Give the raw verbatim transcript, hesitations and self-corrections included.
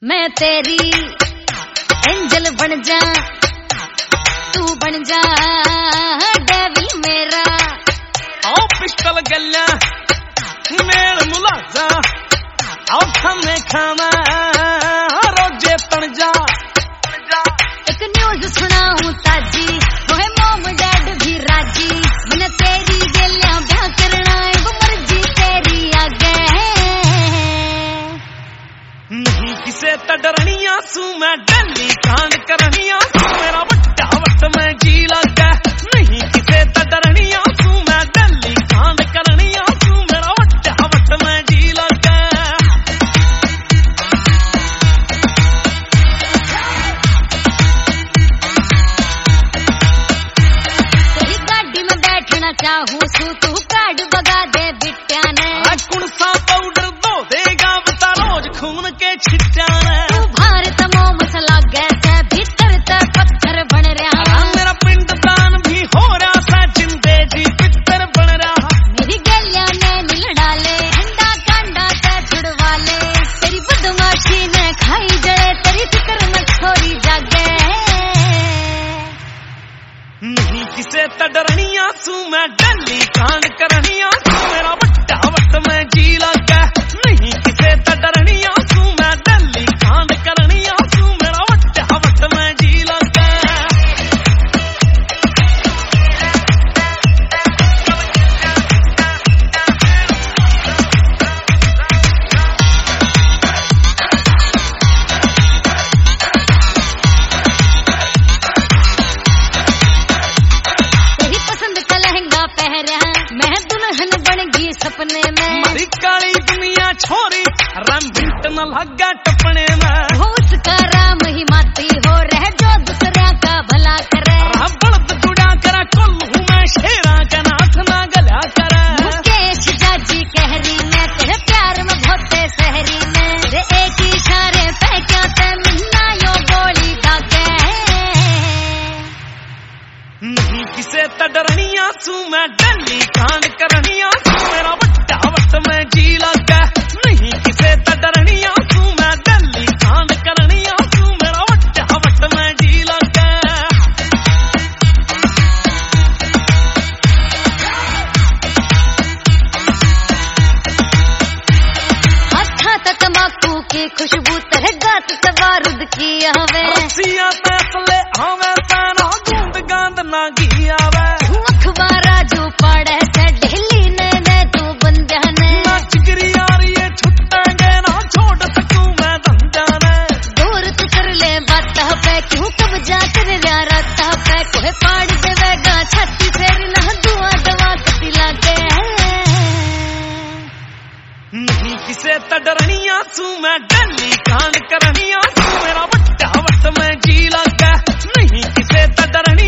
मैं तेरी एंजल बन जा, तू बन जा डेविल मेरा। आओ पिस्टल गल्ला मेल मुलाजा, आओ खाने खाना रोजे तन जा। एक न्यूज सुनाऊं ताजी, वो है मोम डैड भी राजी। मैंने तेरी गलियां ब्याह करना है, वो मर्जी तेरी आगे। नहीं किसे तडरनिया सू मैं डली कांड करनिया सू, मेरा बट्टा वट में जी लगा। नहीं किसे तडरनिया सू मैं डली कांड करनिया सू, मेरा बट्टा वट में जी लगा। तेरी गाड़ी में बैठना चाहूं सू, तू कार्ड बगा दे बिट्या ने। कुण सा पाउडर दो देगा बता रोज खून के छिट्टा ने। तू भारत मोम मसला गैसे भीतर ते पत्थर बन रहा। मेरा पिंड दान भी हो रहा था, जिंदे जी पितर बन रहा। मेरी गलियां ने मिल डाले, ठंडा कांडा ते छुड़वा ले। तेरी बदमाशी ने खाई जड़े, तेरी फिक्र में छोरी जागे। नहीं किसे तडरनिया सू मैं डली कांड करनिया सू, मेरा बट्टा वट में जी लगा। नहीं किसे तडरनिया सू मैं डली कांड करनिया सू, मेरा बट्टा वट में जी लगा। तेरी पसंद का लहंगा पहरा, मैं दुल्हन बन गई सपने में। मारी काली दुनिया छोरी रंबिट न लगा टपने में। हो उसका राम ही माती हो, रह जो दूसरा का भला करे। बड़द जुड़ा करा कुल हूँ मैं, शेरा का नाथ ना गला करा। मुकेश जाजी कह रही मैं, तेरे प्यार में भोते सहरी में। तेरे एक इशारे पे क्या ते मिलना यो गोली दागे। नहीं किसे तडरनिया सू मैं डली कांड करनिया सू, मेरा बट्टा वट में जी लगा। नहीं किसे तडरनिया सू मैं डली कांड करनिया सू, मेरा बट्टा वट में जी लगा। अच्छा तक तंबाकू की खुशबू, तेरे गात से बारूद की हवे। रस्सियां तैसले हमें ताना गूंद गांद ना गिया वे। अखबारा जो पड़े से ढीली ने ने तू बंदा ने। ना चिगरी यार ये छुट्टेंगे ना छोड़ सकूं मैं धंधा ने। दूर तू कर ले बात पे, क्यों कब्जा कर लिया रात पे। कोई पाड़ देवेगा छाती फेर ना, दुआ दवा कती लागे। नहीं किसे तडरनिया सू मैं डली कांड करनिया सू, मेरा बट्टा वट में जी लगा। नहीं किसे तडरनिया